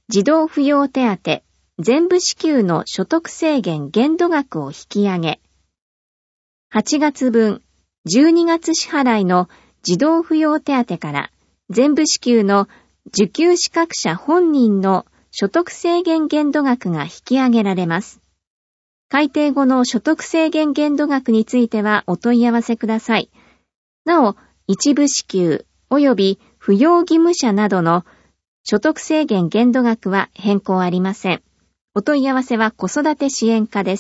児童扶養手当、全部支給の所得制限限度額を引き上げ、8月分、12月支払いの児童扶養手当から全部支給の受給資格者本人の所得制限限度額が引き上げられます。改定後の所得制限限度額についてはお問い合わせください。なお、一部支給及び扶養義務者などの所得制限限度額は変更ありません。お問い合わせは子育て支援課です。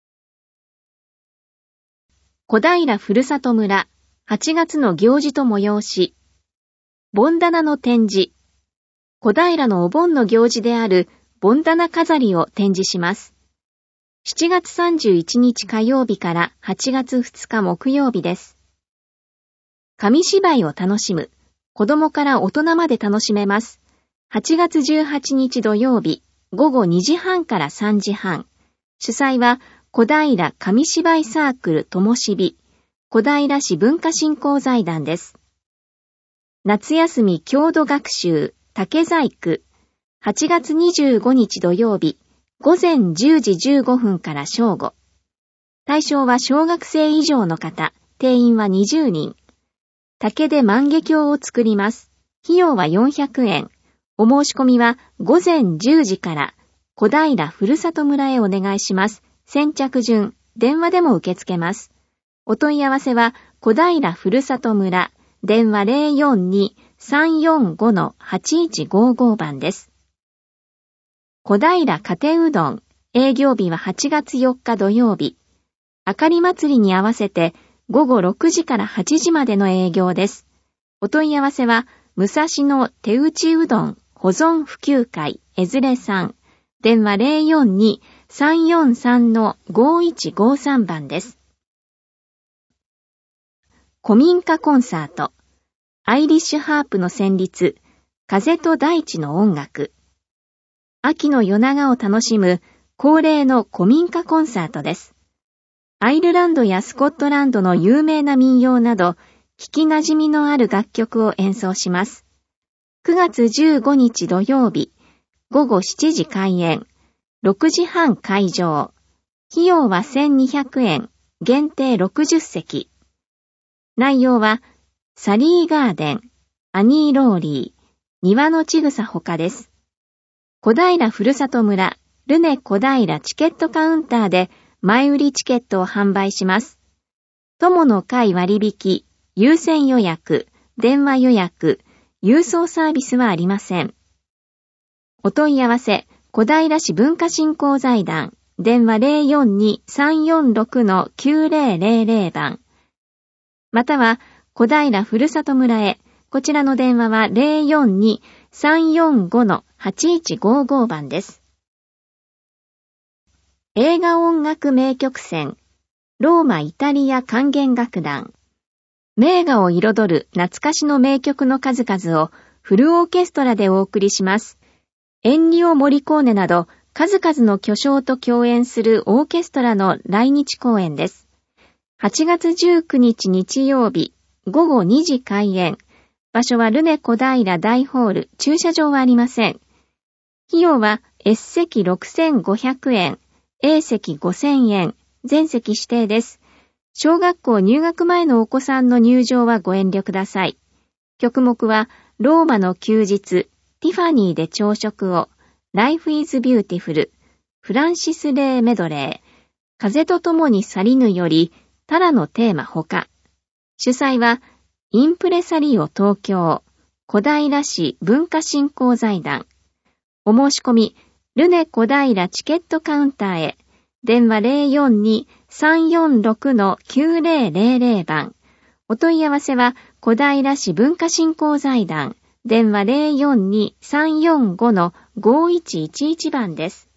小平ふるさと村8月の行事と催し、盆棚の展示、小平のお盆の行事である盆棚飾りを展示します。7月31日火曜日から8月2日木曜日です。紙芝居を楽しむ、子供から大人まで楽しめます。8月18日土曜日、午後2時半から3時半。主催は小平紙芝居サークルともしび、小平市文化振興財団です。夏休み郷土学習竹細工、8月25日土曜日、午前10時15分から正午。対象は小学生以上の方、定員は20人。竹で万華鏡を作ります。費用は400円。お申し込みは午前10時から小平ふるさと村へお願いします。先着順、電話でも受け付けます。お問い合わせは小平ふるさと村、電話 042-345-8155 番です。小平かてうどん、営業日は8月4日土曜日。あかり祭りに合わせて午後6時から8時までの営業です。お問い合わせは、武蔵野手打ちうどん保存普及会えずれさん、電話 042-343-5153 番です。古民家コンサート、アイリッシュハープの旋律、風と大地の音楽。秋の夜長を楽しむ恒例の古民家コンサートです。アイルランドやスコットランドの有名な民謡など、聞き馴染みのある楽曲を演奏します。9月15日土曜日、午後7時開演、6時半会場。費用は1200円、限定60席。内容は、サリーガーデン、アニーローリー、庭のちぐさほかです。小平ふるさと村、ルネ小平チケットカウンターで前売りチケットを販売します。友の会割引、優先予約、電話予約、郵送サービスはありません。お問い合わせ、小平市文化振興財団、電話 042-346-9000 番。または、小平ふるさと村へ、こちらの電話は 042-345-8155 番です。映画音楽名曲選、ローマイタリア管弦楽団。名画を彩る懐かしの名曲の数々をフルオーケストラでお送りします。エンニオ・モリコーネなど数々の巨匠と共演するオーケストラの来日公演です。8月19日日曜日、午後2時開演。場所はルネ小平大ホール、駐車場はありません。費用は S 席6500円、A 席5000円、全席指定です。小学校入学前のお子さんの入場はご遠慮ください。曲目は、ローマの休日、ティファニーで朝食を、Life is Beautiful、フランシス・レイ・メドレー、風とともに去りぬより、タラのテーマほか。主催は、インプレサリオ東京、小平市文化振興財団。お申し込み、ルネ小平チケットカウンターへ、電話 042-346-9000 番。お問い合わせは、小平市文化振興財団、電話 042-345-5111 番です。